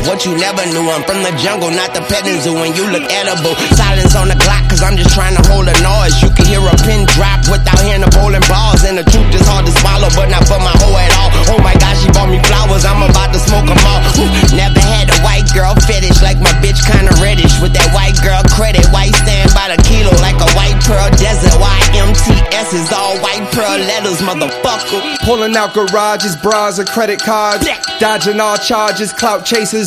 what you never knew. I'm from the jungle, not the petting zoo, and you look edible. Silence on the clock, cause I'm just trying to hold a noise. You can hear a pin drop without hearing the bowling balls, and the truth is hard to swallow, but not for my hoe at all. Oh my gosh, she bought me flowers, I'm about to smoke them all. Never had a white girl fetish, like my bitch kinda reddish. With that white girl credit, white stand by the kilo, like a white pearl desert. YMTS is all white pearl letters, motherfucker. Pulling out garages, bras, and credit cards. Dodging all charges, clout chasers